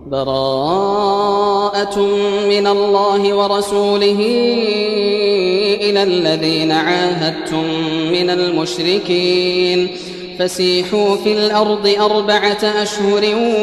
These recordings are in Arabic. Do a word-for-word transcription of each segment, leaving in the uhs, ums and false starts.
براءة من الله ورسوله إلى الذين عاهدتم من المشركين فسيحوا في الأرض أربعة أشهر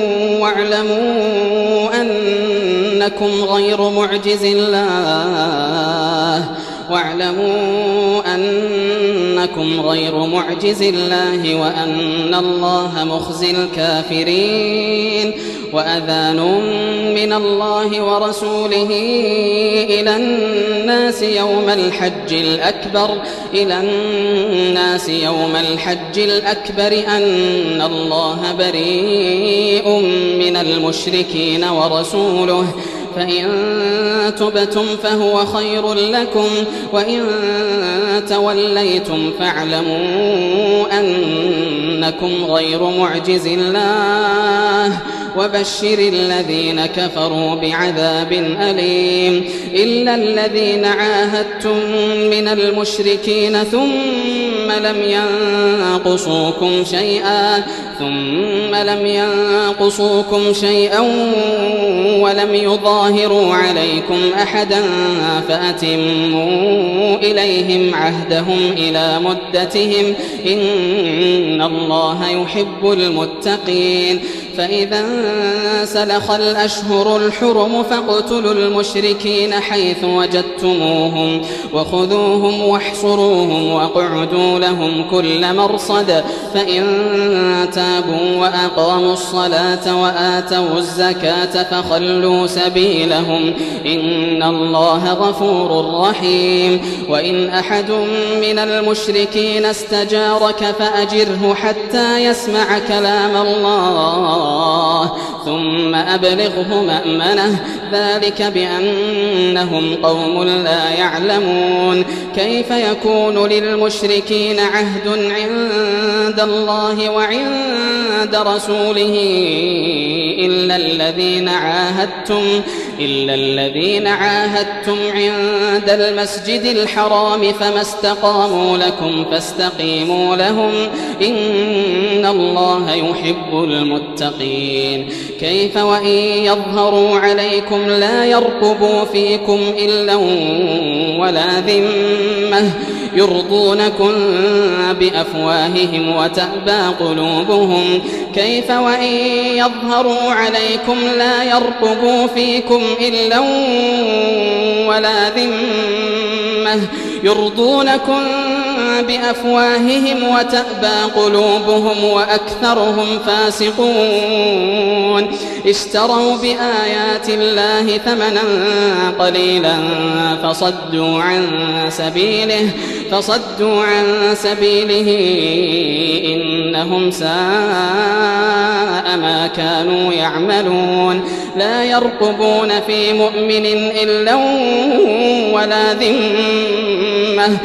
واعلموا أنكم غير معجز الله واعلموا أنكم غير معجز الله وأن الله مخزي الكافرين وأذان من الله ورسوله إلى الناس يوم الحج الأكبر إلى الناس يوم الحج الأكبر أن الله بريء من المشركين ورسوله فإن تبتم فهو خير لكم وإن توليتم فاعلموا أنكم غير معجز الله وبشر الذين كفروا بعذاب أليم إلا الذين عاهدتم من المشركين ثم لم ينقصوكم شيئا ثم لم ينقصوكم شيئا ولم يظاهروا عليكم أحدا فأتموا إليهم عهدهم إلى مدتهم إن الله يحب المتقين فإذا انسلخ الأشهر الحرم فاقتلوا المشركين حيث وجدتموهم وخذوهم واحصروهم واقعدوا لهم كل مرصد فإن تابوا وأقاموا الصلاة وآتوا الزكاة فخلوا سبيلهم إن الله غفور رحيم وإن أحد من المشركين استجارك فأجره حتى يسمع كلام الله ثم أبلغه مأمنه ذلك بأنهم قوم لا يعلمون كيف يكون للمشركين عهد عند الله وعند رسوله إلا الذين عاهدتم إلا الذين عاهدتم عند المسجد الحرام فما استقاموا لكم فاستقيموا لهم إن الله يحب المتقين كيف وإن يظهروا عليكم لا يرقبوا فيكم إلا ولا ذمة يرضونكم بأفواههم وتأبى قلوبهم كيف وإن يظهروا عليكم لا يرقبوا فيكم إلا ولا ذمة يرضونكم بأفواههم وتأبى قلوبهم وأكثرهم فاسقون اشتروا بآيات الله ثمنا قليلا فصدوا عن سبيله فصدوا عن سبيله إنهم ساء ما كانوا يعملون لا يرقبون في مؤمن إلا ولا ذمة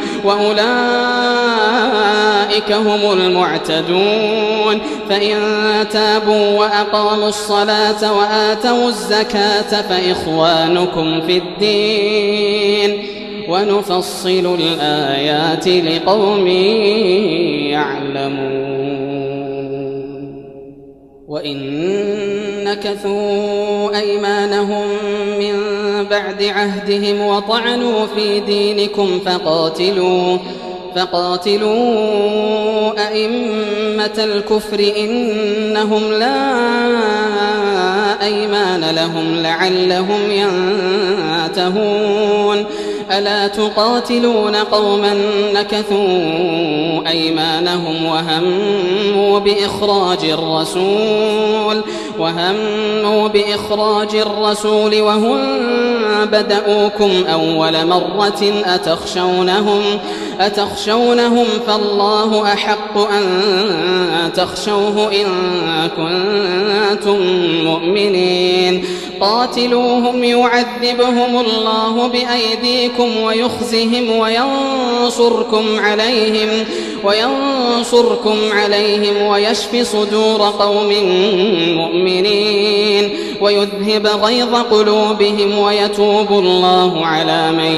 وأولئك هم المعتدون فإن تابوا وأقاموا الصلاة وآتوا الزكاة فإخوانكم في الدين ونفصل الآيات لقوم يعلمون وإن نكثوا أيمانهم من بعد عهدهم وطعنوا في دينكم فقاتلوا فقاتلوا أئمة الكفر إنهم لا أيمان لهم لعلهم ينتهون ألا تقاتلون قوما نكثوا أيمانهم وهموا بإخراج الرسول وهموا بإخراج الرسول وهم بدأوكم أول مرة أتخشونهم أتخشونهم فالله أحق أن تخشوه إن كنتم مؤمنين قاتلوهم يعذبهم الله بأيديكم ويخزهم وينصركم عليهم وينصركم عليهم ويشف صدور قوم مؤمنين ويذهب غيظ قلوبهم ويتوب الله على من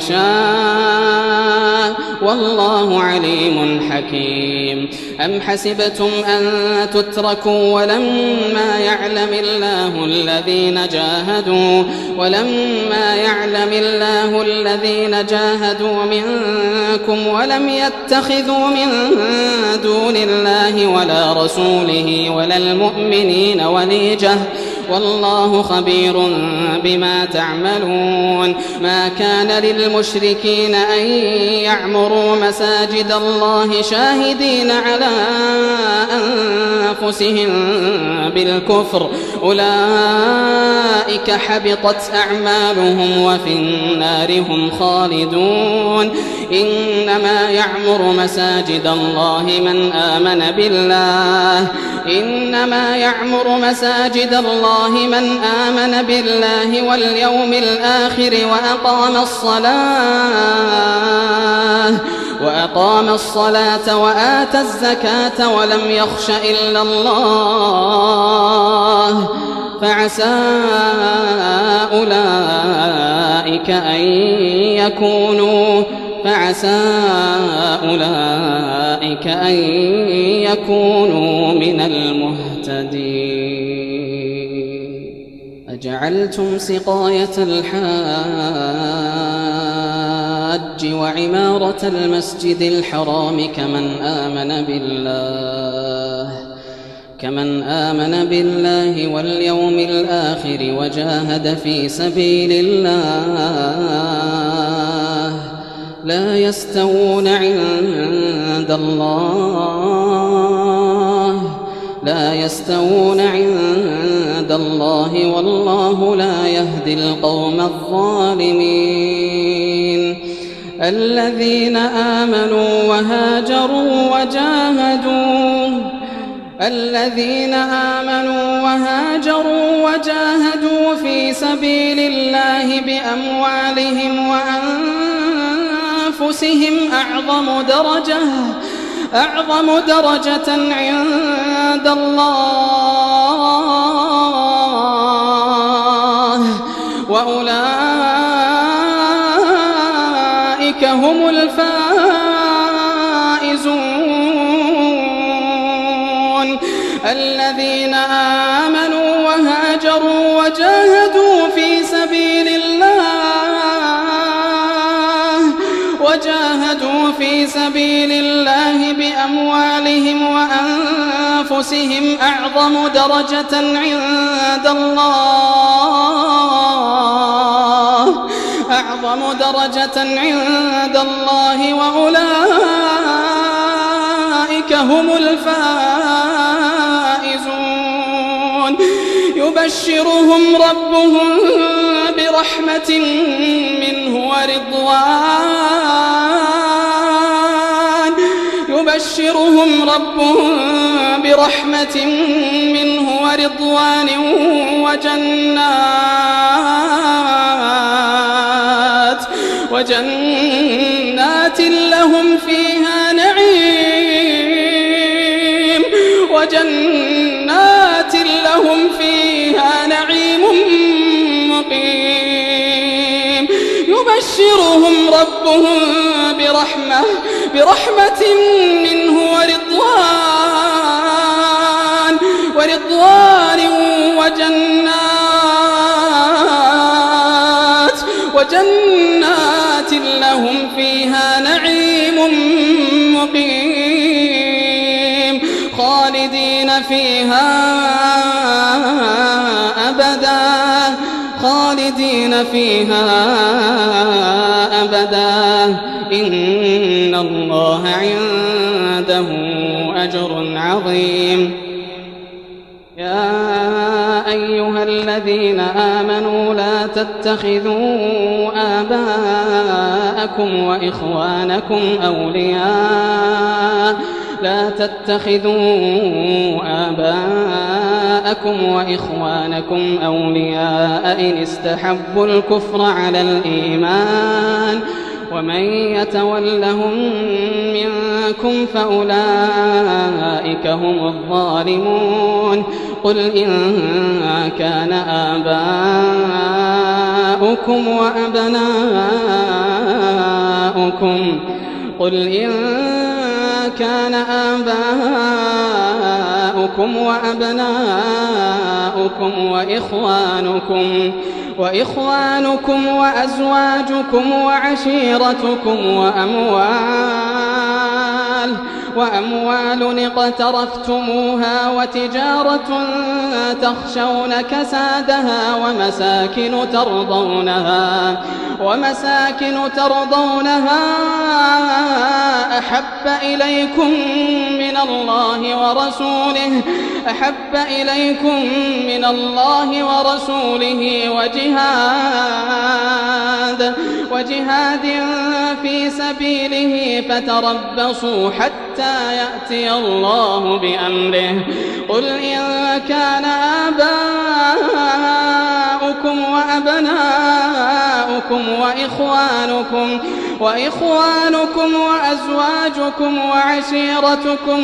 يشاء والله عليم حكيم. أم حسبتم أن تتركوا ولما يعلم الله الذين جاهدوا ولما يعلم الله الذين جاهدوا منكم ولم يتخذوا من دون الله ولا رسوله ولا المؤمنين وليجة والله خبير بما تعملون. ما كان للمشركين أن يعمروا مساجد الله شاهدين على أنفسهم بالكفر أولئك حبطت أعمالهم وفي النار هم خالدون. إنما يعمر مساجد الله من آمن بالله إنما يعمر مساجد الله من آمن بالله واليوم الآخر وأقام الصلاة وأقام الصلاة وآتى الزكاة ولم يخش إلا الله فعسى أولئك أن يكونوا فعسى أولئك أن يكونوا من المهتدين. أجعلتم سقاية الحاج وعمارة المسجد الحرام كمن آمن بالله كمن آمن بالله واليوم الآخر وجاهد في سبيل الله لا يستوون عند الله لا يستوون عند الله والله لا يهدي القوم الظالمين. الذين آمنوا وهاجروا وجاهدوا الذين آمنوا وهاجروا وجاهدوا في سبيل الله بأموالهم وأنفسهم أعظم درجة أعظم درجة عند الله وأولئك هم الفائزون. الذين آمنوا وهاجروا وجاهدوا في سبيل الله وجاهدوا في سبيل الله بأموالهم وأنفسهم أعظم درجة عند الله أعظم درجة عند الله وأولئك هم الفائزون. يبشرهم ربهم برحمة منه ورضوان يبشرهم ربهم برحمة منه ورضوان وجنات وجنات لهم فيها نعيم وجنات لهم فيها نعيم مقيم. يبشرهم ربهم برحمة برحمة منه ورضوان ورضوان وجنات وجنات لهم فيها نعيم مقيم خالدين فيها أبدا خالدين فيها أبدا إن الله عنده أجر عظيم. يا أيها الذين آمنوا لا تتخذوا آباءكم وإخوانكم أولياء لا تتخذوا آباءكم وإخوانكم أولياء إن استحبوا الكفر على الإيمان ومن يتولهم منكم فأولئك هم الظالمون. قل إن كان آباؤكم وأبناؤكم قل إن كان آباؤكم وأبناؤكم وإخوانكم وإخوانكم وأزواجكم وعشيرتكم وأموال وأموال اقترفتموها وتجارة تخشون كسادها ومساكن ترضونها ومساكن ترضونها أحب إليكم من الله ورسوله أحب إليكم من الله ورسوله وجهاد وجهاد في سبيله فتربصوا حتى يأتي الله بأمره قل إن كان آباؤكم وأبناؤكم وإخوانكم وإخوانكم وأزواجكم وعشيرتكم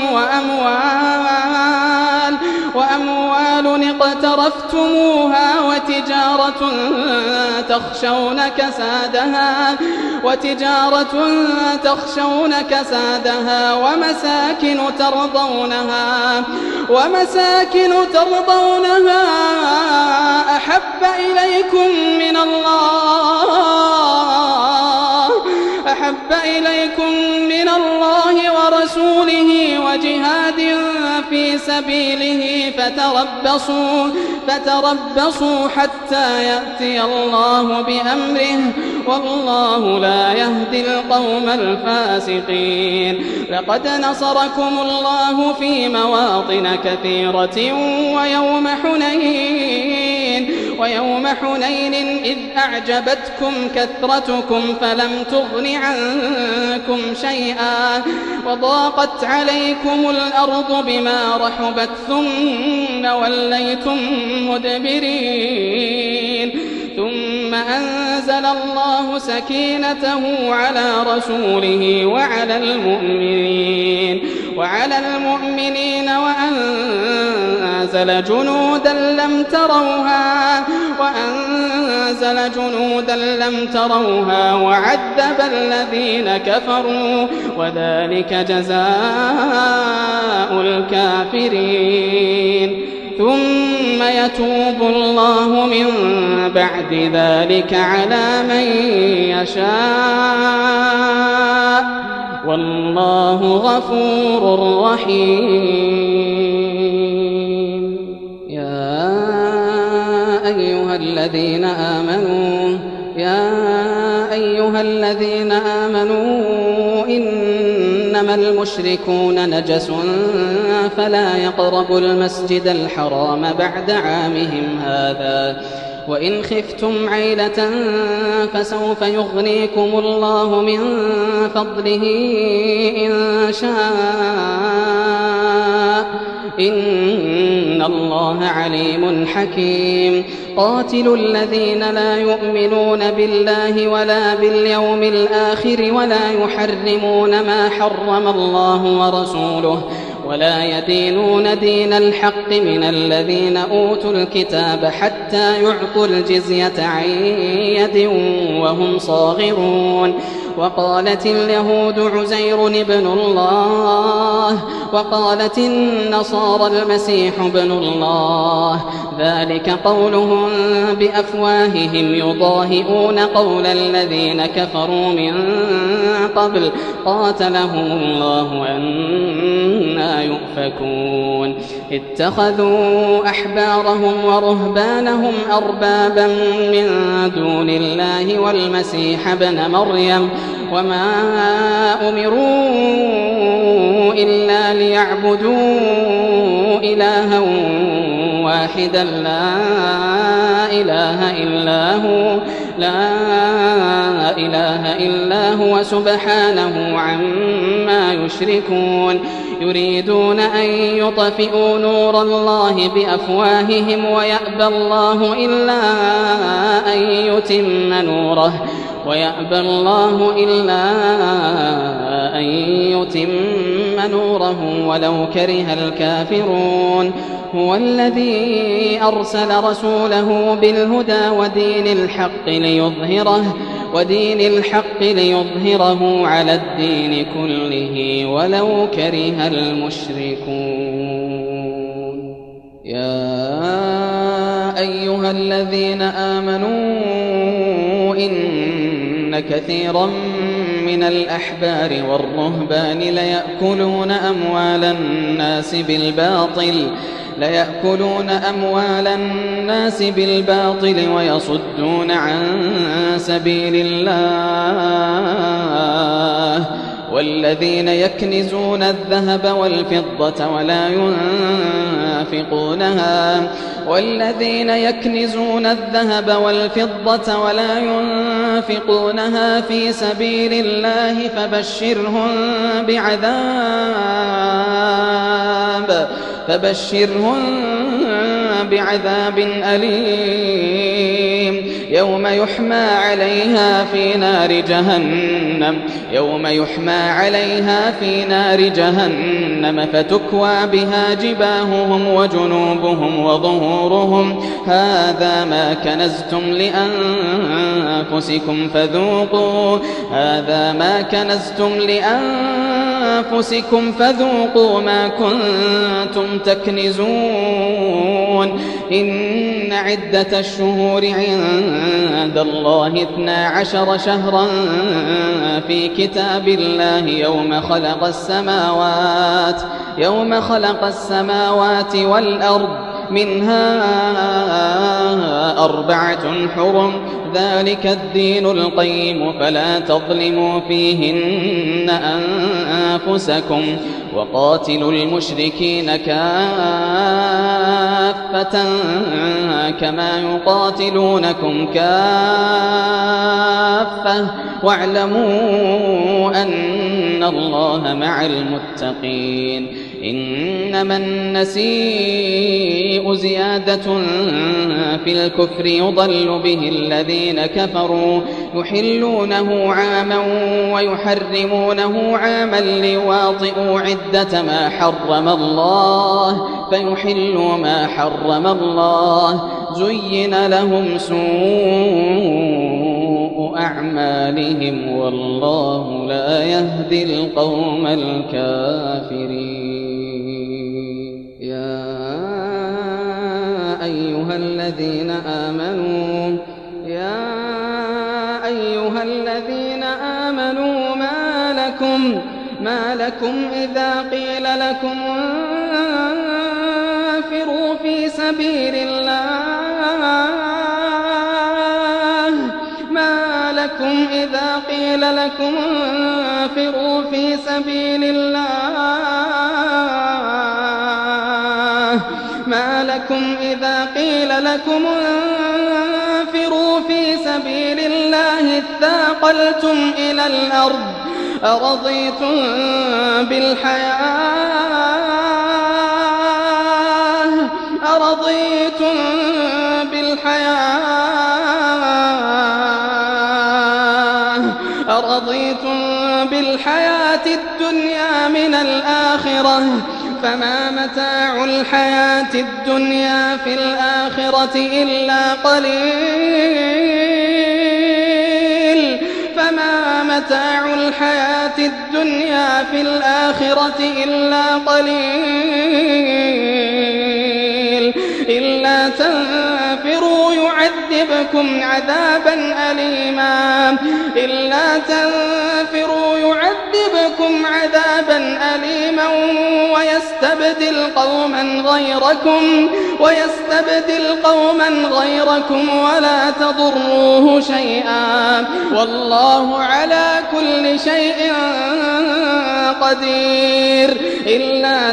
وأموال وأموال اقترفتموها وتجارة تخشون كسادها وتجارة تخشون كسادها ومساكن ترضونها ومساكن ترضونها أحب إليكم من الله أحب إليكم من الله ورسوله وجهاد في سبيله فتربصوا فتربصوا حتى يأتي الله بأمره والله لا يهدي القوم الفاسقين لقد نصركم الله في مواطن كثيرة ويوم حنين ويوم حنين إذ أعجبتكم كثرتكم فلم تغن عنكم شيئا وضاقت عليكم الأرض بما رحبت ثم وليتم مدبرين ثم أنزل الله سكينته على رسوله وعلى المؤمنين وعلى المؤمنين وأنزل جنودا لم تروها وأنزل جنودا لم تروها وعذب الذين كفروا وذلك جزاء الكافرين ثم يتوب الله من بعد ذلك على من يشاء والله غفور رحيم يا أيها الذين آمنوا يا أيها الذين آمنوا إنما المشركون نجس فلا يقربوا المسجد الحرام بعد عامهم هذا وإن خفتم عيلة فسوف يغنيكم الله من فضله إن شاء إن الله عليم حكيم قاتلوا الذين لا يؤمنون بالله ولا باليوم الآخر ولا يحرمون ما حرم الله ورسوله ولا يدينون دين الحق من الذين أوتوا الكتاب حتى يعطوا الجزية عن يد وهم صاغرون وقالت اليهود عزير ابن الله وقالت النصارى المسيح ابن الله ذلك قولهم بأفواههم يضاهئون قول الذين كفروا من قبل قاتلهم الله أنى يؤفكون اتخذوا أحبارهم ورهبانهم أربابا من دون الله والمسيح ابن مريم وما أمروا إلا ليعبدوا إلها واحدا لا إله إلا هو لا إله إلا هو سبحانه عما يشركون يريدون أن يطفئوا نور الله بأفواههم ويأبى الله إلا أن يتم نوره ويأبى الله إلا أن يتم نوره ولو كره الكافرون هو الذي أرسل رسوله بالهدى ودين الحق ليظهره ودين الحق ليظهره على الدين كله ولو كره المشركون. يا أيها الذين آمنوا إن كثيرا من الأحبار والرهبان ليأكلون أموال الناس بالباطل ليأكلون أموال الناس بالباطل ويصدون عن سبيل الله والذين يكنزون الذهب والفضة ولا ينفقونها والذين يكنزون الذهب والفضة ولا ينفقونها في سبيل الله فبشرهم بعذاب فبشرهم بعذاب أليم يوم يحمى عليها في نار جهنم يوم يحمى عليها في نار جهنم فتكوى بها جباههم وجنوبهم وظهورهم هذا ما كنزتم لأنفسكم فذوقوا هذا ما كنزتم لأنفسكم فذوقوا ما كنتم تكنزون. إن عدة الشهور عند الله اثنا عشر شهرا في كتاب الله يوم خلق السماوات يوم خلق السماوات والأرض منها أربعة حرم ذلك الدين القيم فلا تظلموا فيهن أنفسكم وقاتلوا المشركين كافة كما يقاتلونكم كافة واعلموا أن الله مع المتقين. إنما النسيء زيادة في الكفر يضل به الذين كفروا يحلونه عاما ويحرمونه عاما ليواطئوا عدة ما حرم الله فيحلوا ما حرم الله زين لهم سوء أعمالهم والله لا يهدي القوم الكافرين. يا أيها الذين آمنوا يا أيها الذين آمنوا ما لكم ما لكم إذا قيل لكم انفروا في سبيل الله ما لكم إذا قيل لكم انفروا في سبيل الله ما لكم إذا قيل لكم انفروا في سبيل الله اثاقلتم إلى الأرض أرضيتم بالحياة أرضيتم بالحياة أرضيتم بالحياة الدنيا من الآخرة فما متاع الحياة الدنيا في الآخرة إلا قليل فما متاع الحياة الدنيا في الآخرة إلا قليل إلا تنفروا يعذبكم عذابا أليما إلا تنفروا يعذبكم عذابا أليما ويستبدل قوما غيركم ويستبدل قوما غيركم ولا تضروه شيئا والله على كل شيء قدير. إلا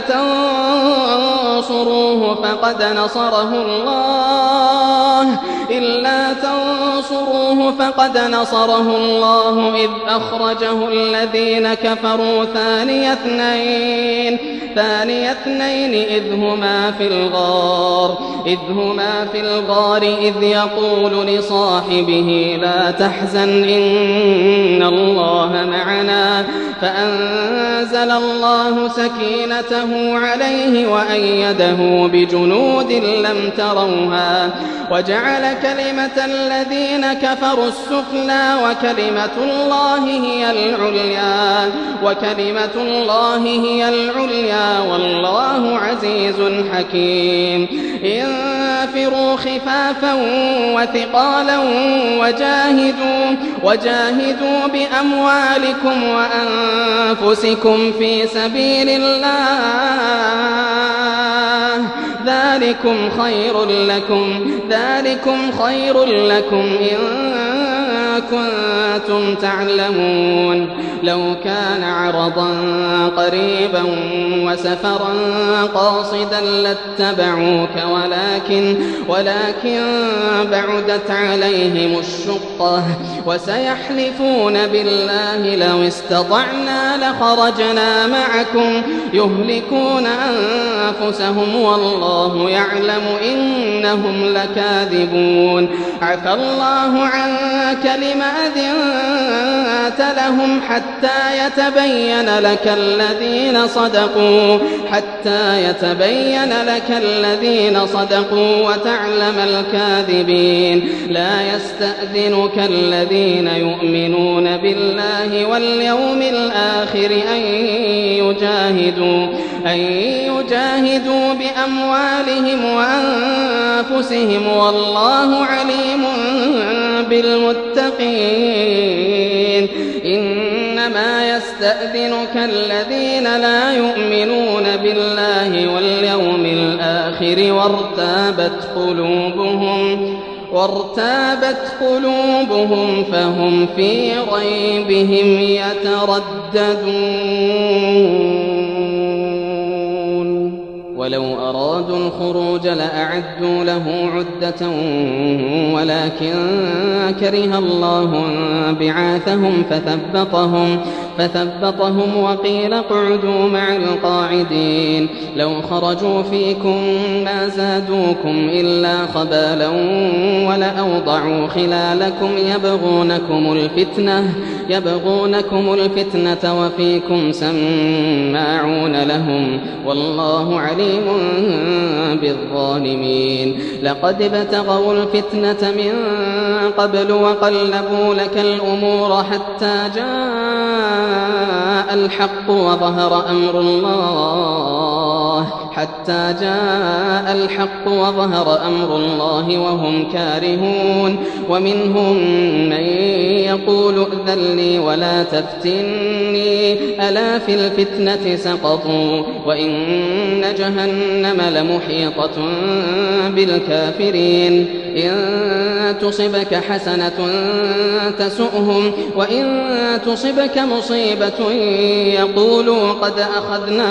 تنصروه فقد نصره الله إلا تنصروه تنصروه فقد نصره الله إذ أخرجه الذين كفروا ثاني اثنين ثاني اثنين إذ هما في الغار إذ هما في الغار إذ يقول لصاحبه لا تحزن إن الله معنا فأنزل الله سكينته عليه وأيده بجنود لم تروها وجعل كلمة الذين كفروا السفلى وكلمة الله هي العليا وكلمة الله هي العليا والله عزيز حكيم انفروا خفافا وثقالا وجاهدوا وجاهدوا بأموالكم وأنفسكم في سبيل الله ذلكم خير لكم ذلكم خير لكم إن كنتم تعلمون لو كان عرضا قريبا وسفرا قاصدا لاتبعوك ولكن ولكن بعدت عليهم الشقة وسيحلفون بالله لو استطعنا لخرجنا معكم يهلكون أنفسهم والله يعلم إنهم لكاذبون عفى الله عنك لما أذنت لهم حتى يتبين لك الذين صدقوا حتى يتبين لك الذين صدقوا وتعلم الكاذبين لا يستأذنك الذين يؤمنون بالله واليوم الآخر أن يجاهدوا أن يجاهدوا بأموالهم وأنفسهم والله عليم بالمتقين إنما يستأذنك الذين لا يؤمنون بالله واليوم الآخر وارتابت قلوبهم وارتابت قلوبهم فهم في ريبهم يترددون ولو أرادوا الخروج لأعدوا له عدة ولكن كره الله بعاثهم فثبطهم فثبطهم وقيل اقعدوا مع القاعدين لو خرجوا فيكم ما زادوكم إلا خبالا ولأوضعوا خلالكم يبغونكم الفتنة يبغونكم الفتنة وفيكم سماعون لهم والله عليم بالظالمين لقد ابتغوا الفتنة من قبل وقلبوا لك الأمور حتى جاء الحق وظهر أمر الله حتى جاء الحق وظهر أمر الله وهم كارهون ومنهم من يقول ائذن لي ولا تفتني ألا في الفتنة سقطوا وإن جهنم لمحيطة بالكافرين إن تصبك حسنة تسؤهم وإن تصبك مصيبة يقولوا قد أخذنا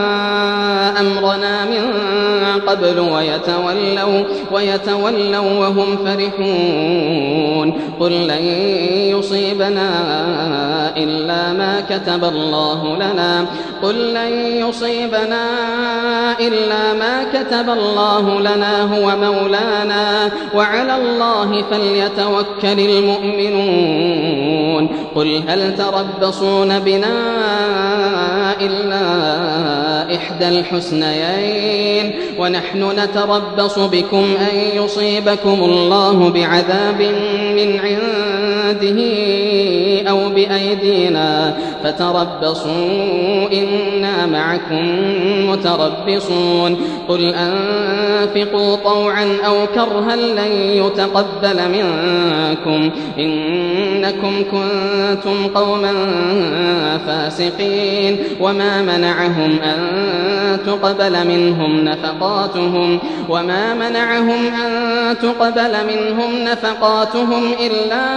أمرنا من قبل ويتولوا, ويتولوا وهم فرحون قل لن يصيبنا إلا ما كتب الله لنا قل لن يصيبنا إلا ما كتب الله لنا هو مولانا وعلى الله فليتوكل المؤمنون قل هل تربصون بنا إلا إحدى الحسنيين ونحن نتربص بكم أن يصيبكم الله بعذاب من عنده أو بأيدينا فتربصوا إنا معكم متربصون قل أنفقوا طوعا أو كرها لن يتقبل منكم إنكم كنتم قوما فاسقين وما منعهم أن تقبل منهم نفقاتهم وما منعهم أن تقبل منهم نفقاتهم إلا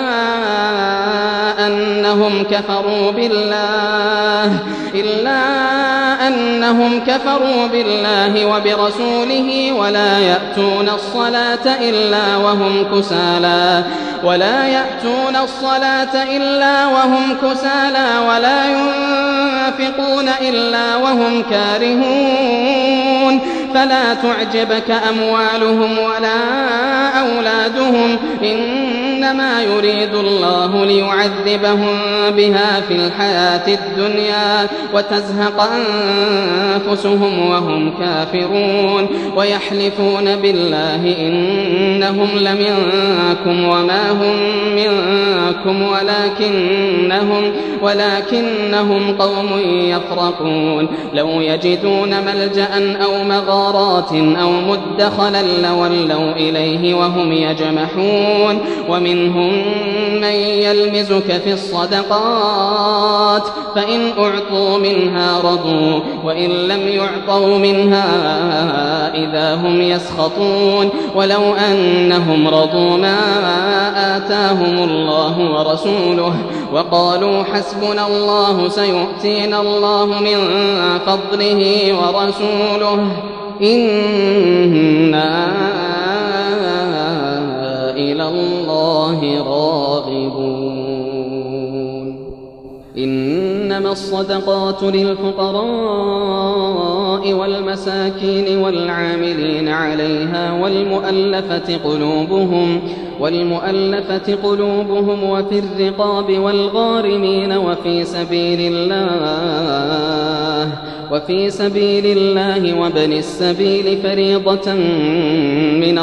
أنهم كفروا بالله إلا أنهم كفروا بالله وبرسوله ولا يأتون الصلاة إلا وهم كسالى ولا يأتون الصلاة إلا وهم كسالى ولا ينفقون إلا وهم كارهون فلا تعجبك أموالهم ولا أولادهم إنما يريد الله ليعذبهم بها في الحياة الدنيا وتزهق أنفسهم وهم كافرون ويحلفون بالله إنهم لمنكم وما هم منكم ولكنهم ولكنهم قوم يفرقون لو يجدون ملجأ أو مغارات أو مدخلا لولوا إليه وهم يجمحون ومنهم من يلمزك في الصدقات فإن أعطوا منها رضوا وإن لم يعطوا منها إذا هم يسخطون ولو أنهم رضوا ما آتاهم الله ورسوله وقالوا حسبنا الله سيؤتينا الله من فضله ورسوله إنا إلى الله راغبون إنما الصدقات للفقراء والمساكين والعاملين عليها والمؤلفة قلوبهم والمؤلفة قلوبهم وفي الرقاب والغارمين وفي سبيل الله وفي سبيل الله وابن السبيل فريضة من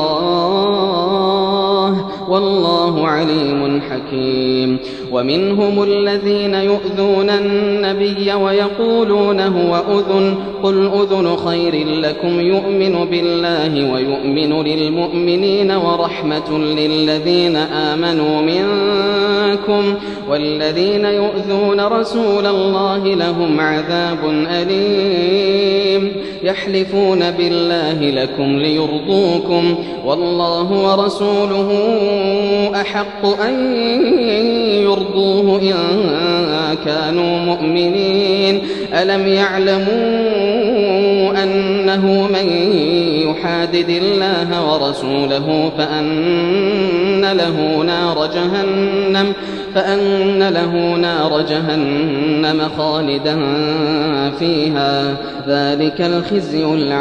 الله والله عليم حكيم ومنهم الذين يؤذون النبي ويقولون هو أذن قل أذن خير لكم يؤمن بالله ويؤمن للمؤمنين ورحمة للذين آمنوا منكم والذين يؤذون رسول الله لهم عذاب أليم يحلفون بالله لكم ليرضوكم والله ورسوله أحق أن يرضوه إن كانوا مؤمنين ألم يعلموا أنه من يحادد الله ورسوله فأن له نار جهنم فأن له نار جهنم خالدا فيها ذلك الخزي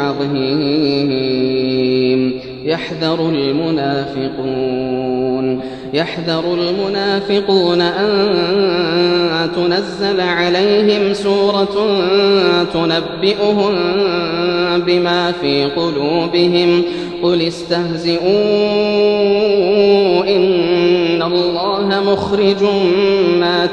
العظيم يحذر المنافقون يحذر المنافقون أن تنزل عليهم سورة تنبئهم بما في قلوبهم قل استهزئوا إن الله مخرج ما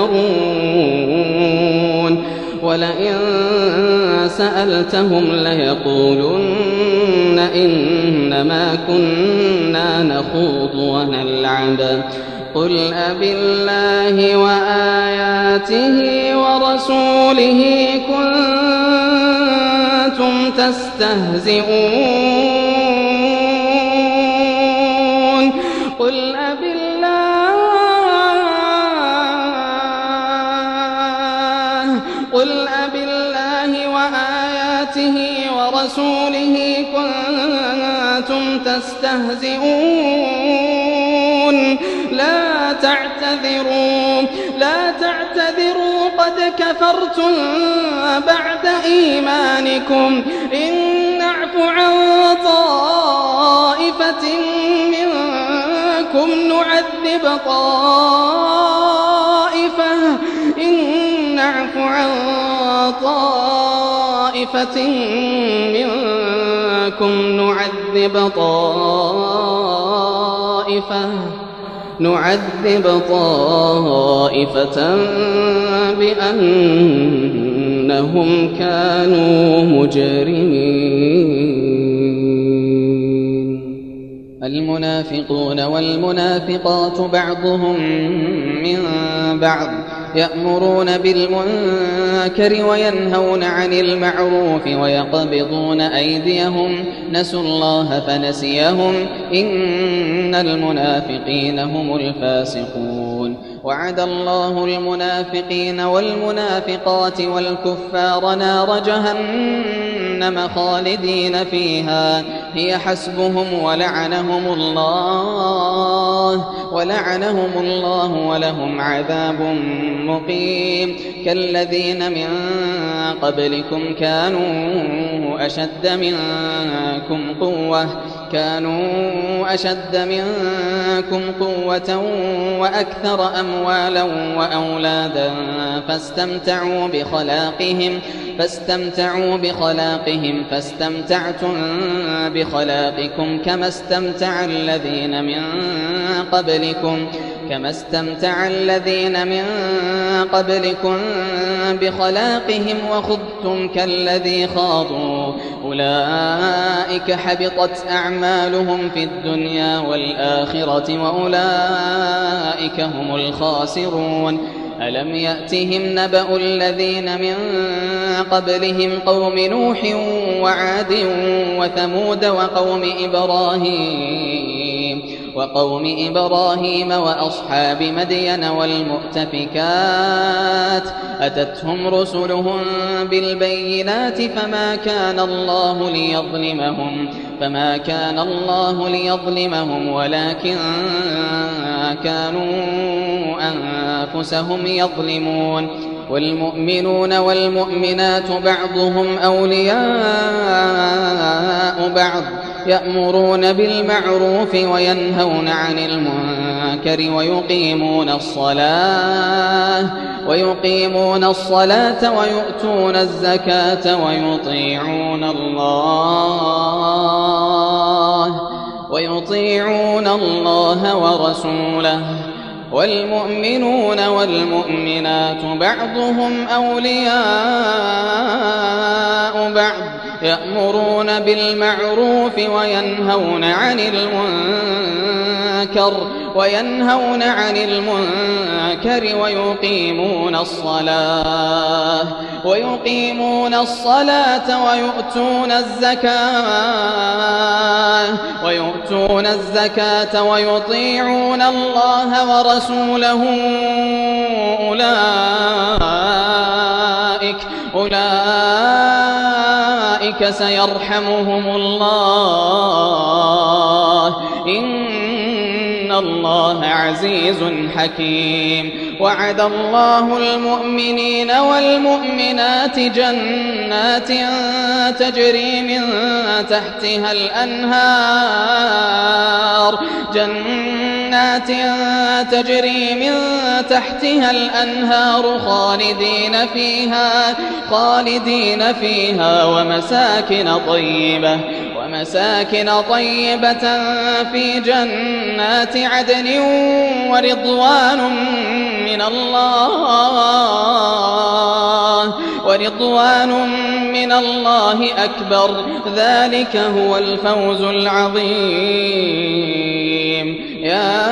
تحذرون ولئن سألتهم ليقولن إنما كنا نخوض ونلعب قل أبالله وآياته ورسوله كنتم تستهزئون قل أبالله قل أبالله وآياته ورسوله كنتم تستهزئون لا تعتذروا لا تعتذروا قد كفرتم بعد إيمانكم إن نعف عن طائفة منكم نعذب طائفة إن نعف عن طائفة منكم نعذب طائفة نعذب طائفة بأنهم كانوا مجرمين المنافقون والمنافقات بعضهم من بعض يأمرون بالمنكر وينهون عن المعروف ويقبضون أيديهم نسوا الله فنسيهم إن المنافقين هم الفاسقون وعد الله المنافقين والمنافقات والكفار نار جهنم خالدين فيها هي حسبهم ولعنهم الله ولعنهم الله ولهم عذاب مقيم كالذين من قبلكم كانوا أشد منكم قوة كانوا أشد منكم قوة وأكثر أموالا وأولادا فاستمتعوا بخلاقهم فاستمتعوا بخلاقهم فاستمتعتم بخلاقكم كما استمتع الذين من قبلكم كما استمتع الذين من قبلكم بخلاقهم وخضتم كالذي خاضوا أولئك حبطت أعمالهم في الدنيا والآخرة وأولئك هم الخاسرون ألم يأتهم نبأ الذين من قبلهم قوم نوح وعاد وثمود وقوم إبراهيم وقوم إبراهيم وأصحاب مدين والمؤتفكات أتتهم رسلهم بالبينات فما كان الله ليظلمهم فما كان الله ليظلمهم ولكن كانوا أنفسهم يظلمون والمؤمنون والمؤمنات بعضهم أولياء بعض يأمرون بالمعروف وينهون عن المنكر ويقيمون الصلاة ويقيمون الصلاة ويؤتون الزكاة ويطيعون الله ويطيعون الله ورسوله والمؤمنون والمؤمنات بعضهم أولياء بعض يأمرون بالمعروف وينهون عن المنكر وينهون عن المنكر ويقيمون الصلاة ويقيمون الصلاة ويؤتون الزكاة ويؤتون الزكاة ويطيعون الله ورسوله أولئك أولئك سيرحمهم الله إن الله عزيز حكيم وعد الله المؤمنين والمؤمنات جنات تجري من تحتها الأنهار جنات تجري من تحتها الأنهار خالدين فيها خالدين فيها ومساكن طيبة ومساكن طيبة في جنات عدن ورضوان من الله ورضوان من الله أكبر ذلك هو الفوز العظيم يا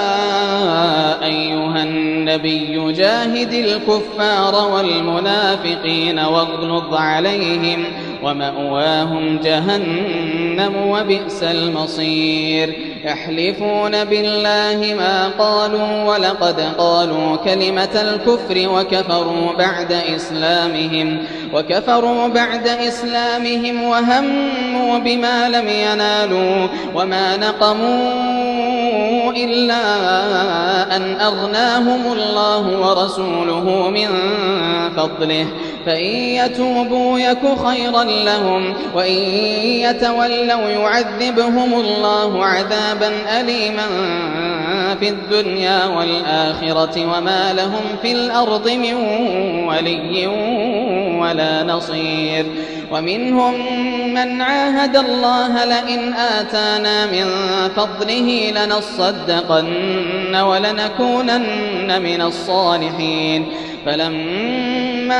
أيها النبي جاهد الكفار والمنافقين واغلظ عليهم ومأواهم جهنم وبئس المصير يحلفون بالله ما قالوا ولقد قالوا كلمة الكفر وكفروا بعد إسلامهم وكفروا بعد إسلامهم وهموا بما لم ينالوا وما نقموا إلا أن أغناهم الله ورسوله من فضله فإن يتوبوا يك خيرا لهم وإن يتولوا يعذبهم الله عذابا أليما في الدنيا والآخرة وما لهم في الأرض من ولي ولا نصير ومنهم من عاهد الله لئن آتانا من فضله لنصدقن ولنكونن من الصالحين فلما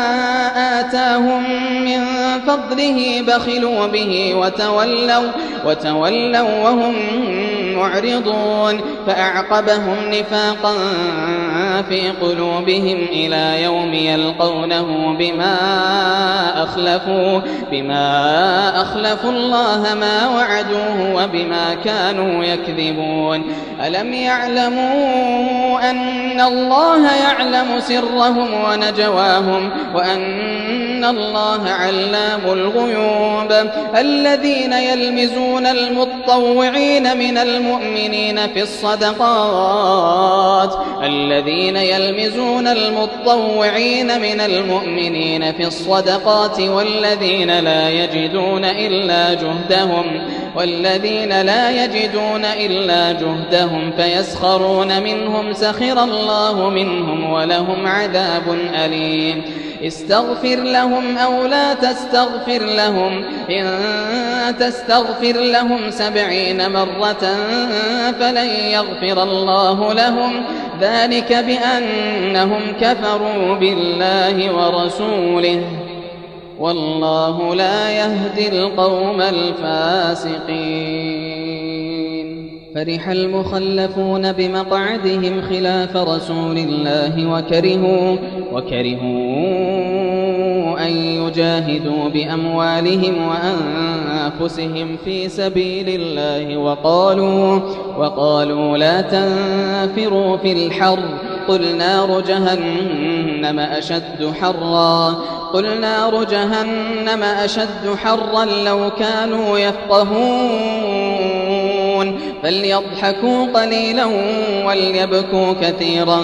آتاهم من فضله بخلوا به وتولوا, وتولوا وهم معرضون فأعقبهم نفاقا في قلوبهم إلى يوم يلقونه بما أخلفوا, بما أخلفوا الله ما وعدوه وبما كانوا يكذبون. ألم يعلموا أن الله يعلم سرهم ونجواهم وأن الله علام الغيوب. الذين يلمزون المتطوعين من المؤمنين في الصدقات الذين يلمزون المتطوعين من المؤمنين في الصدقات والذين لا يجدون إلا جهدهم والذين لا يجدون إلا جهدهم فيسخرون منهم سخر الله منهم ولهم عذاب أليم. استغفر لهم أو لا تستغفر لهم إن تستغفر لهم سبعين مرة فلن يغفر الله لهم ذلك بأنهم كفروا بالله ورسوله والله لا يهدي القوم الفاسقين. فرح المخلفون بمقعدهم خلاف رسول الله وكرهوا, وكرهوا أن يجاهدوا بأموالهم وأنفسهم في سبيل الله وقالوا, وقالوا لا تنفروا في الحر قل نار جهنم أشد حرا قل نار جهنم أشد حرا لو كانوا يفقهون فليضحكوا قليلا وليبكوا كثيرا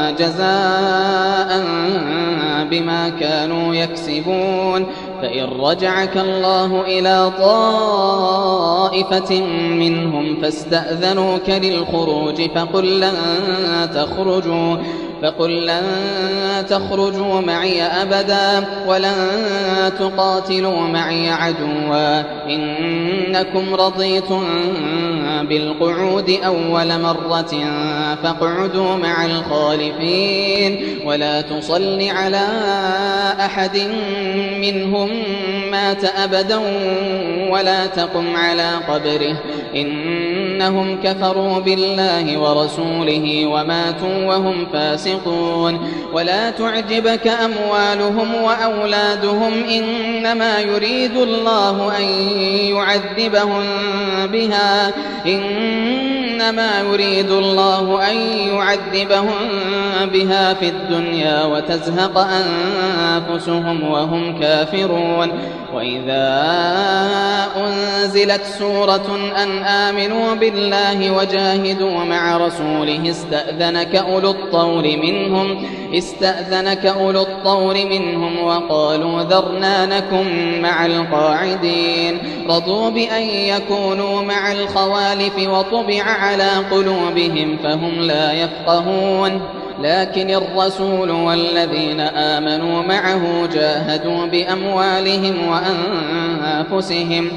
جزاء بما كانوا يكسبون. فإن رجعك الله إلى طائفة منهم فاستأذنوك للخروج فقل لن تخرجوا فقل لن تخرجوا معي أبدا ولن تقاتلوا معي عدوا إنكم رضيتم بالقعود أول مرة فاقعدوا مع الخالفين ولا تصل على أحد منهم مات أبدا ولا تقم على قبره إنهم كفروا بالله ورسوله وماتوا وهم فاسقون. ولا تعجبك أموالهم وأولادهم إنما يريد الله أن يعذبهم بها إنما يريد الله أن يعذبهم بها في الدنيا وتزهق أنفسهم وهم كافرون. وإذا أنزلت سورة أن آمنوا بالله وجاهدوا مع رسوله استأذنك أولو الطول منهم استأذنك أولو الطول منهم وقالوا ذرنا نكن مع القاعدين رضوا بأن يكونوا مع الخوالف وطبع على قلوبهم فهم لا يفقهون. لكن الرسول والذين آمنوا معه جاهدوا بأموالهم وأنفسهم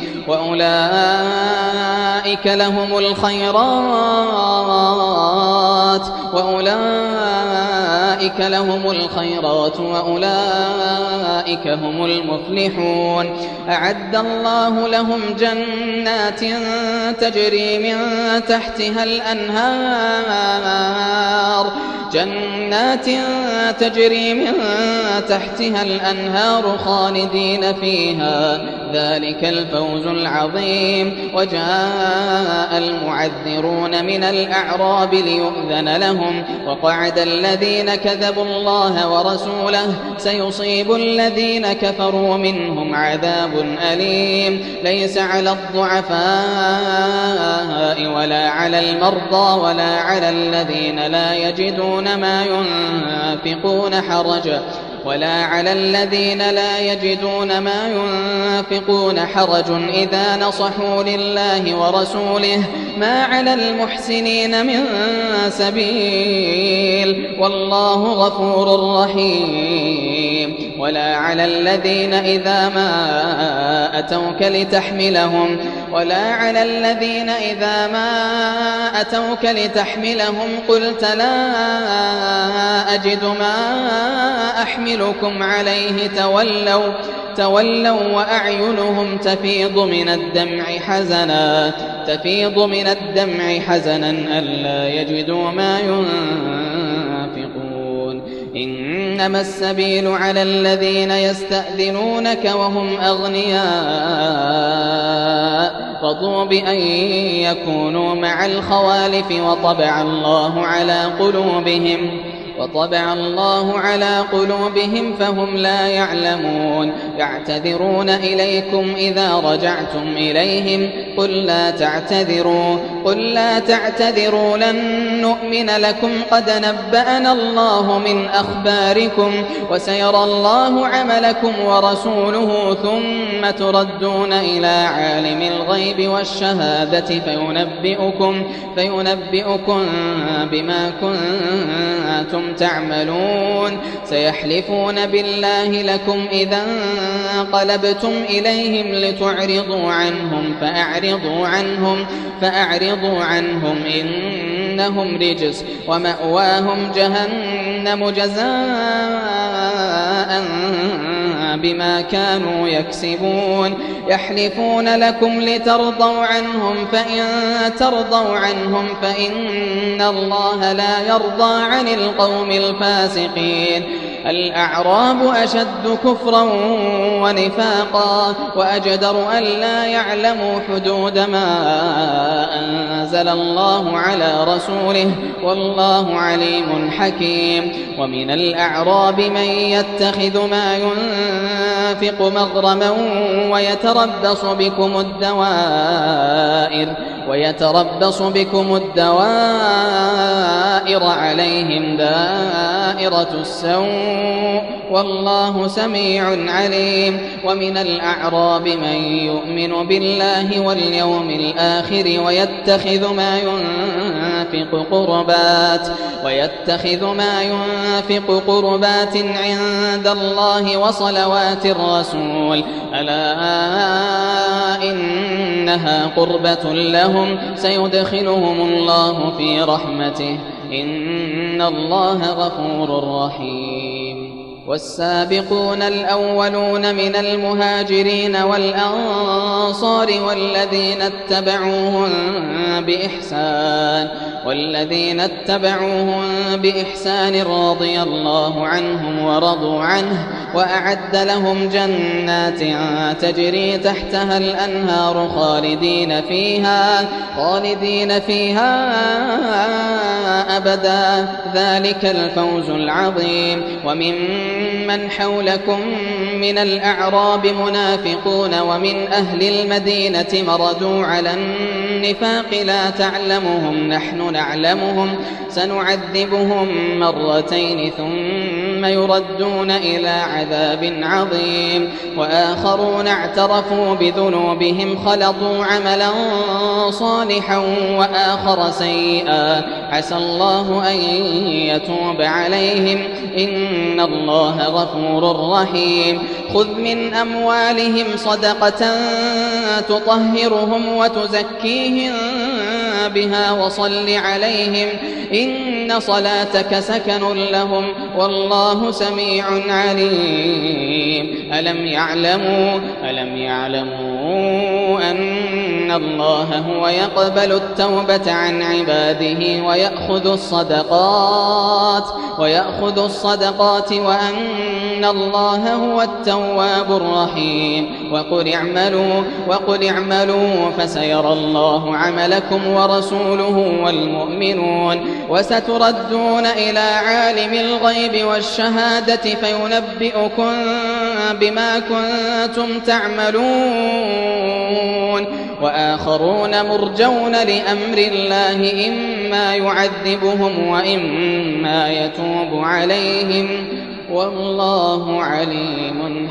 وأولئك لهم الخيرات وأولئك لهم الخيرات وأولئك هم المفلحون. أعد الله لهم جنات تجري من تحتها الأنهار جنات تجري من تحتها الأنهار خالدين فيها ذلك الفوز العظيم. وجاء المعذرون من الأعراب ليؤذن لهم وقعد الذين كذبوا الله ورسوله سيصيب الذين كفروا منهم عذاب أليم. ليس على الضعفاء ولا على المرضى ولا على الذين لا يجدون ما ينفقون حرج ولا على الذين لا يجدون ما ينفقون حرج إذا نصحوا لله ورسوله ما على المحسنين من سبيل والله غفور رحيم. ولا على الذين إذا ما أتوك لتحملهم ولا على الذين إذا ما أتوك لتحملهم قلت لا أجد ما أحملكم عليه تولوا تولوا وأعينهم تفيض من الدمع حزنا تفيض من الدمع حزنا ألا يجدوا ما ينفقون إنما السبيل على الذين يستأذنونك وهم أغنياء رضوا بأن يكونوا مع الخوالف وطبع الله على قلوبهم وطبع الله على قلوبهم فهم لا يعلمون يعتذرون إليكم إذا رجعتم إليهم قل لا تعتذروا قل لا تعتذروا لن نؤمن لكم قد نبأنا الله من أخباركم وسيرى الله عملكم ورسوله ثم تردون إلى عالم الغيب والشهادة فينبئكم فينبئكم بما كنتم تعملون سيحلفون بالله لكم إذا انقلبتم إليهم لتعرضوا عنهم فأعرضوا عنهم فأعرضوا عنهم إنهم رجس ومأواهم جهنم جزاء بما كانوا يكسبون يحلفون لكم لترضوا عنهم فإن ترضوا عنهم فإن الله لا يرضى عن القوم الفاسقين الأعراب أشد كفرا ونفاقا وأجدر أن لا يعلموا حدود ما أنزل الله على رسوله والله عليم حكيم ومن الأعراب من يتخذ ما ينفق مغرما ويتربص بكم الدوائر ويتربص بكم الدوائر عليهم دائرة السوء والله سميع عليم ومن الأعراب من يؤمن بالله واليوم الآخر ويتخذ ما ينفق قربات ويتخذ ما ينفق قربات عند الله وصلوات الرسول ألا إنها قربة لهم سيدخلهم الله في رحمته إن الله غفور رحيم والسابقون الأولون من المهاجرين والأنصار والذين اتبعوهم بإحسان والذين اتبعوهم بإحسان رضي الله عنهم ورضوا عنه وأعد لهم جنات تجري تحتها الأنهار خالدين فيها خالدين فيها أبدا ذلك الفوز العظيم وممن حولكم من الأعراب منافقون ومن أهل المدينة مردوا على النفاق لا تعلمهم نحن نعلمهم سنعذبهم مرتين ثم يردون إلى عذاب عظيم وآخرون اعترفوا بذنوبهم خلطوا عملا صالحا وآخر سيئا عسى الله أن يتوب عليهم إن الله غفور رحيم خذ من أموالهم صدقة تطهرهم وتزكيهم بها وصل عليهم إن صلاتك سكن لهم والله سميع عليم ألم يعلموا ألم يعلموا أن الله هو يقبل التوبة عن عباده ويأخذ الصدقات ويأخذ الصدقات وأن الله هو التواب الرحيم وقل اعملوا وقل اعملوا فسيرى الله عملكم ورسوله والمؤمنون وستردون إلى عالم الغيب والشهادة فينبئكم بما كنتم تعملون وآخرون مرجون لأمر الله إما يعذبهم وإما يتوب عليهم والله عليم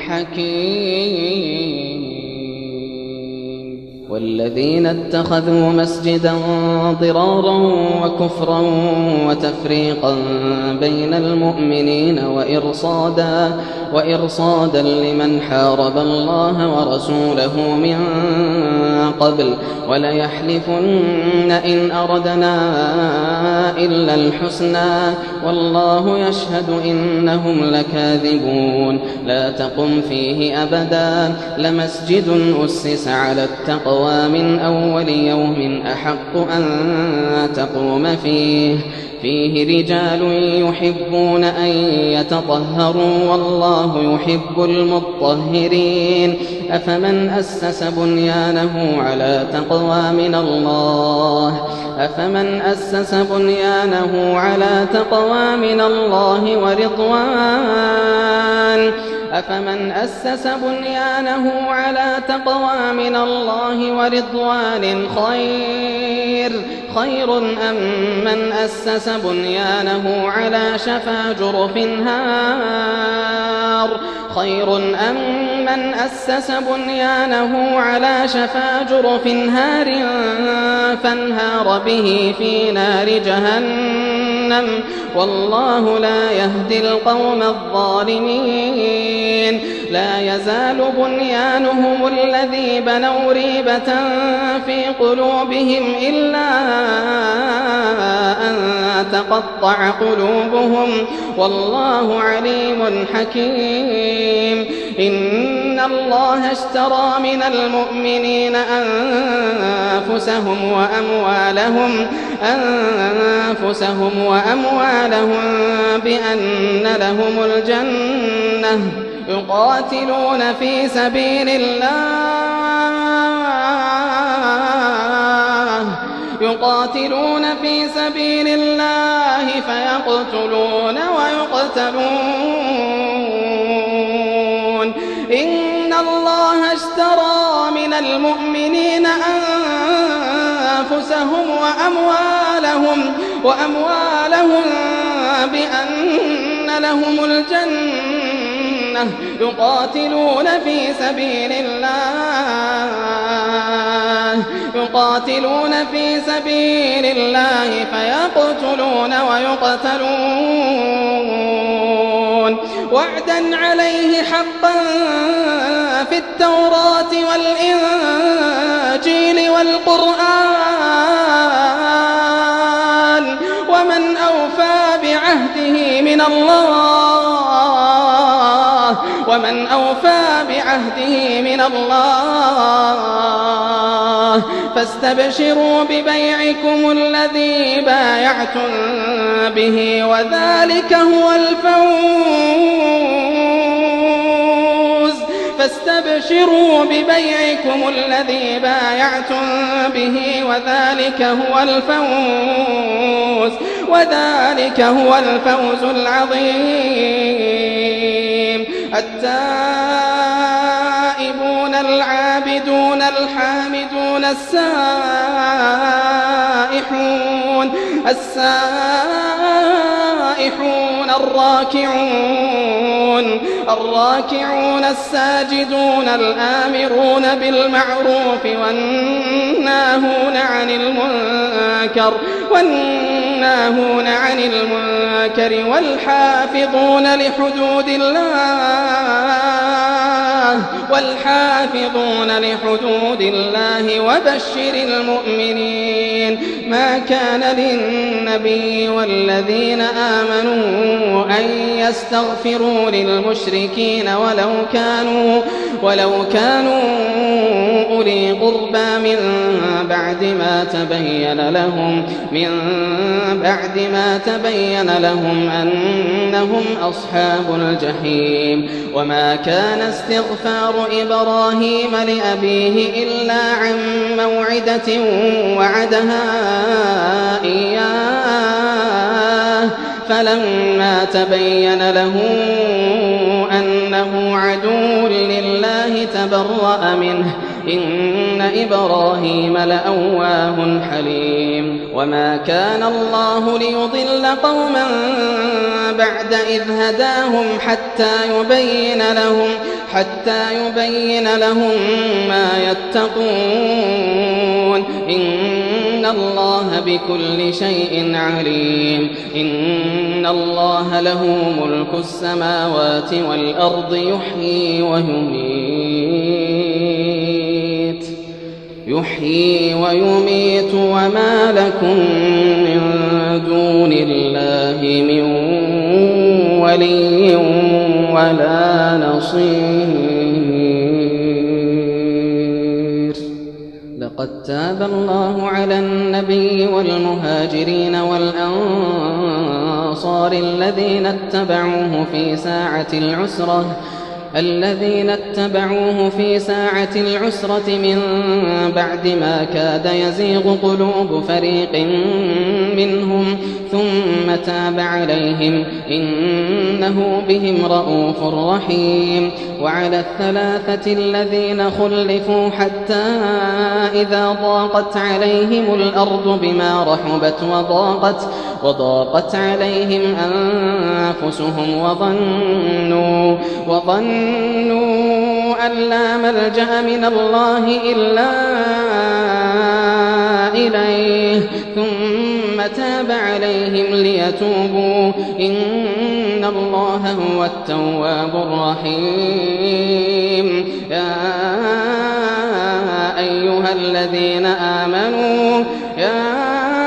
حكيم والذين اتخذوا مسجدا ضرارا وكفرا وتفريقا بين المؤمنين وإرصادا, وإرصادا لمن حارب الله ورسوله من قبل وليحلفن إن أردنا إلا الحسنى والله يشهد إنهم لكاذبون لا تقم فيه أبدا لمسجد أسس على التقوى من أول يوم أحق أن تقوم فيه فيه رجال يحبون أن يتطهروا والله يحب المطهرين أفمن أسس بنيانه على تقوى من الله أفمن أسس بنيانه على تقوى من الله ورضوان أفمن أسس بنيانه على تقوى من الله ورضوان خير خير أم من أسس بنيانه على شفا جرف هار خير أم من أسس بنيانه على شفا جرف هار فانهار به في نار جهنم والله لا يهدي القوم الظالمين لا يزال بنيانهم الذي بنوا ريبة في قلوبهم إلا أن تقطع قلوبهم والله عليم حكيم إن الله اشترى من المؤمنين أنفسهم وأموالهم أنفسهم وأموالهم بأن لهم الجنة يقاتلون في سبيل الله يقاتلون في سبيل الله فيقتلون ويقتلون إن الله اشترى من المؤمنين أنفسهم وأموالهم وأموالهم بأن لهم الجنة يقاتلون في سبيل الله يقاتلون في سبيل الله فيقتلون ويقتلون وعدا عليه حقا في التوراة والإنجيل والقرآن ومن أوفى بعهده من الله ومن أوفى بعهده من الله فاستبشروا ببيعكم الذي بايعتم به وذلك هو الفوز فاستبشروا ببيعكم الذي بايعتم به وذلك هو الفوز وذلك هو الفوز العظيم التائبون العابدون الحامدون السائحون السائحون الراكعون الراكعون الساجدون الآمرون بالمعروف والناهون عن المنكر والناهون عن المنكر والحافظون لحدود الله والحافظون لحدود الله وبشر المؤمنين ما كان للنبي والذين آمنوا أن يستغفروا للمشركين ولو كانوا ولو كانوا أولي قربى من بعد ما تبين لهم من بعد ما تبين لهم أنهم أصحاب الجحيم وما كان استغفار إبراهيم لأبيه إلا عن موعدة وعدها إياه فلما تبين له أنه عدو لله تبرأ منه إن إبراهيم لأواه حليم وما كان الله ليضل قوما بعد إذ هداهم حتى يبين لهم حتى يبين لهم ما يتقون إن الله بكل شيء عليم إن الله له ملك السماوات والأرض يحيي ويميت يحيي ويميت وما لكم من دون الله من ولي ولا نصير. لقد تاب الله على النبي والمهاجرين والأنصار الذين اتبعوه في ساعة العسرة الذين اتبعوه في ساعة العسرة من بعد ما كاد يزيغ قلوب فريق منهم ثم تاب عليهم إنه بهم رءوف رحيم. وعلى الثلاثة الذين خلفوا حتى إذا ضاقت عليهم الأرض بما رحبت وضاقت وضاقت عليهم أنفسهم وظنوا وظنوا أن لا ملجأ من الله إلا إليه ثم تاب عليهم ليتوبوا إن الله هو التواب الرحيم. يا أيها الذين آمنوا يا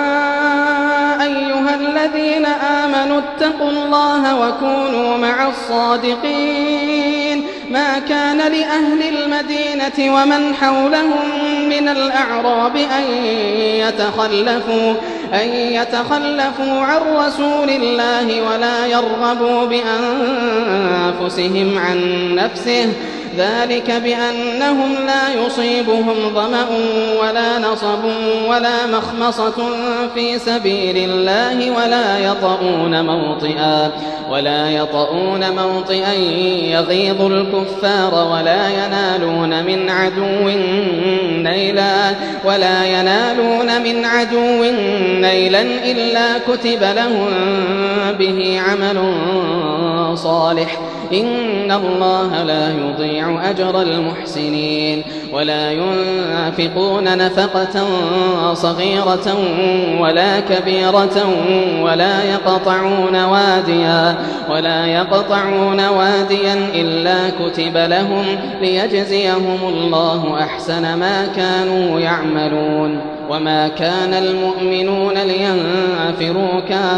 الذين آمنوا اتقوا الله وكونوا مع الصادقين. ما كان لأهل المدينة ومن حولهم من الأعراب أن يتخلفوا أن يتخلفوا عن رسول الله ولا يرغبوا بأنفسهم عن نفسه ذلك بأنهم لا يصيبهم ظمأ ولا نصب ولا مخمصة في سبيل الله ولا يطؤون موطئا ولا يطؤون موطئا يغيظ الكفار ولا ينالون من عدو نيلا ولا ينالون من عدو نيلا إلا كتب لهم به عمل صالح إن الله لا يضيع أجر المحسنين. ولا ينفقون نفقة صغيرة ولا كبيرة ولا يقطعون واديا ولا يقطعون واديا إلا كتب لهم ليجزيهم الله أحسن ما كانوا يعملون. وما كان المؤمنون لينفروا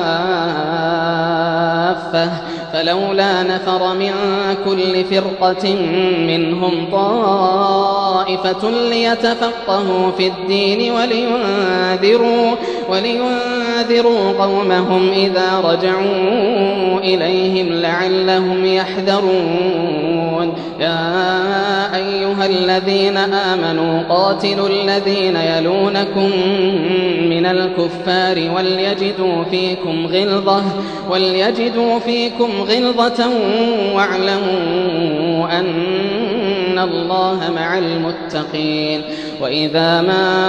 كافة فلولا نفر من كل فرقة منهم طائفة ليتفقهوا في الدين ولينذروا, ولينذروا قومهم إذا رجعوا إليهم لعلهم يحذرون. يا أيها الذين آمنوا قاتلوا الذين يلونكم من الكفار وليجدوا فيكم غلظة وليجدوا فيكم غلظة واعلموا أن الله مع المتقين. وإذا ما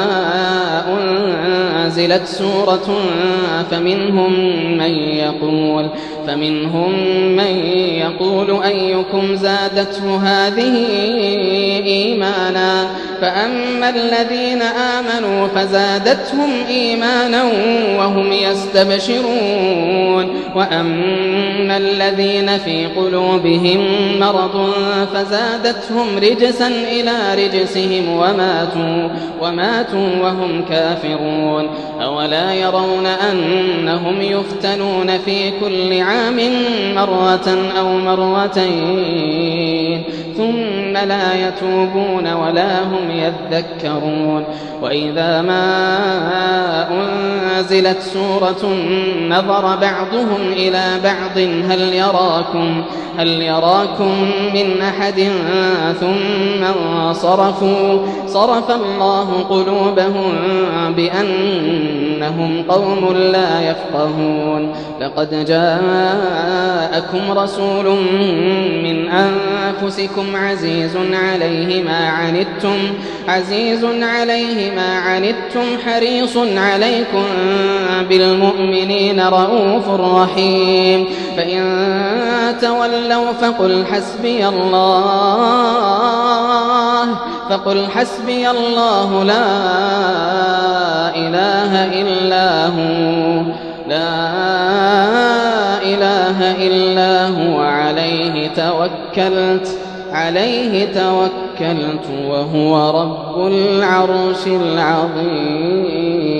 أنزلت سورة فمنهم من يقول فمنهم من يقول أيكم زادته هذه إيمانا فأما الذين آمنوا فزادتهم إيمانا وهم يستبشرون وأما الذين في قلوبهم مرض فزادتهم رجسا إلى رجسهم وماتوا, وماتوا وهم كافرون. أولا يرون أنهم يفتنون في كل عام مرة أو مرتين ثم لا يتوبون ولا هم يذكرون. وإذا ما أنزلت سورة نظر بعضهم إلى بعض هل يراكم, هل يراكم من أحد ثم صرفوا صرف الله قلوبهم بأنهم قوم لا يفقهون. لقد جاءكم رسول من أنفسكم عزيز عليه ما عنتم عزيز عليه ما عنتم حريص عليكم بالمؤمنين رؤوف رحيم. فإن تولوا فقل حسبي الله فقل حسبي الله لا إله إلا هو لا إله إلا هو عليه توكلت عليه توكلت وهو رب العرش العظيم.